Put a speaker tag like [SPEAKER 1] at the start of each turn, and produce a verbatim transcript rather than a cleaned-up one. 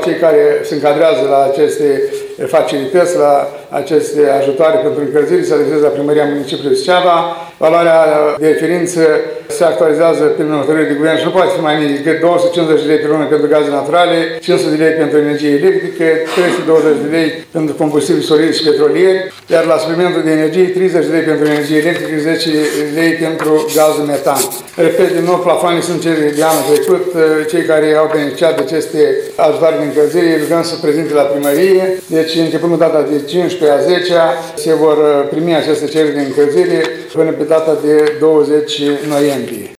[SPEAKER 1] cei care se încadrează la aceste facilități, la aceste ajutoare pentru încălzire, se adresează la Primăria Municipiului Suceava. Valoarea de referință se actualizează prin hotărâre de guvern și nu poate fi mai mic decât două sute cincizeci de lei pe lună pentru gaze naturale, cinci sute de lei pentru energie electrică, trei sute douăzeci de lei pentru combustibili solidi și petrolieri, iar la suplimentul de energie treizeci de lei pentru energie electrică, zece lei pentru gazul metan. Repet, din nou, plafoanele sunt cele de anul trecut. Cei care au beneficiat de aceste ajutoare de încălzire, rugăm să prezinte la primărie. Deci, începând cu data de cincisprezece a zecea, se vor primi aceste cereri de încălzire până pe data de douăzeci noiembrie.